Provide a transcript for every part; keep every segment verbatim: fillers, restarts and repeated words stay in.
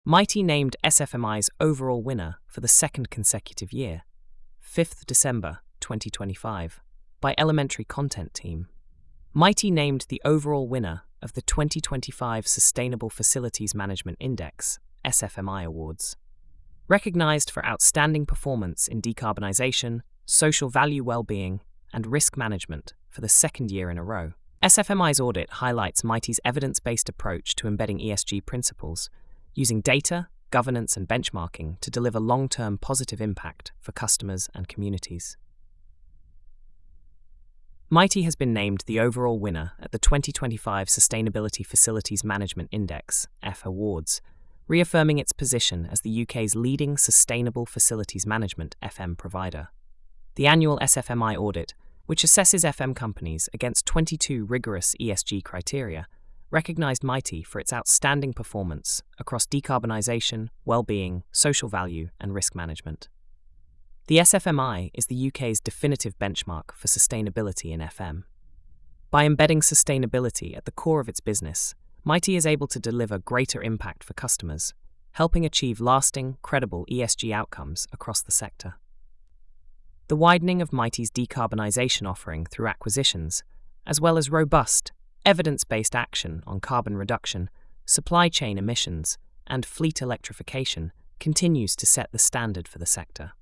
Mighty named S F M I's overall winner for the second consecutive year, fifth of December twenty twenty-five, by Elementary Content Team. Mighty named the overall winner of the twenty twenty-five Sustainable Facilities Management Index S F M I Awards. Recognized for outstanding performance in decarbonization, social value well-being, and risk management for the second year in a row, S F M I's audit highlights Mighty's evidence-based approach to embedding E S G principles, using data, governance, and benchmarking to deliver long-term positive impact for customers and communities. Mighty has been named the overall winner at the twenty twenty-five Sustainability Facilities Management Index F Awards, reaffirming its position as the U K's leading sustainable facilities management F M provider. The annual S F M I audit, which assesses F M companies against twenty-two rigorous E S G criteria, recognized Mighty for its outstanding performance across decarbonization, well-being, social value, and risk management. The S F M I is the U K's definitive benchmark for sustainability in F M. By embedding sustainability at the core of its business, Mighty is able to deliver greater impact for customers, helping achieve lasting, credible E S G outcomes across the sector. The widening of Mighty's decarbonization offering through acquisitions, as well as robust, evidence-based action on carbon reduction, supply chain emissions, and fleet electrification, continues to set the standard for the sector.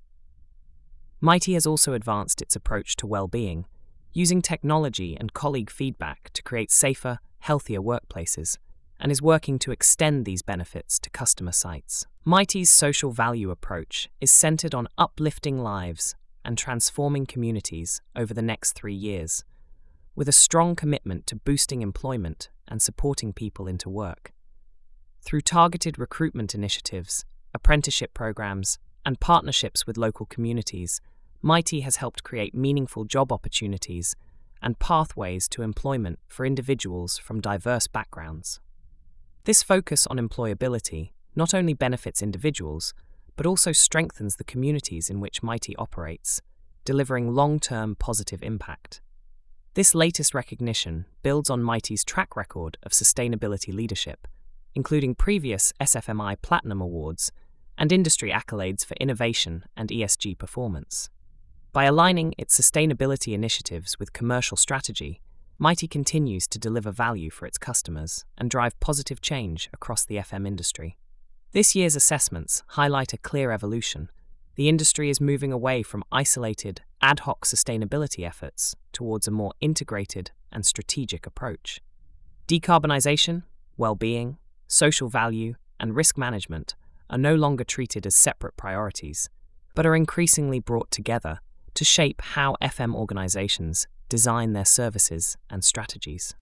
Mighty has also advanced its approach to well-being, using technology and colleague feedback to create safer, healthier workplaces, and is working to extend these benefits to customer sites. Mighty's social value approach is centered on uplifting lives and transforming communities over the next three years, with a strong commitment to boosting employment and supporting people into work. Through targeted recruitment initiatives, apprenticeship programs, and partnerships with local communities, Mighty has helped create meaningful job opportunities and pathways to employment for individuals from diverse backgrounds. This focus on employability not only benefits individuals, but also strengthens the communities in which Mighty operates, delivering long-term positive impact. This latest recognition builds on Mighty's track record of sustainability leadership, including previous S F M I Platinum Awards and industry accolades for innovation and E S G performance. By aligning its sustainability initiatives with commercial strategy, Mighty continues to deliver value for its customers and drive positive change across the F M industry. This year's assessments highlight a clear evolution. The industry is moving away from isolated, ad hoc sustainability efforts towards a more integrated and strategic approach. Decarbonization, well-being, social value, and risk management are no longer treated as separate priorities, but are increasingly brought together to shape how F M organizations design their services and strategies.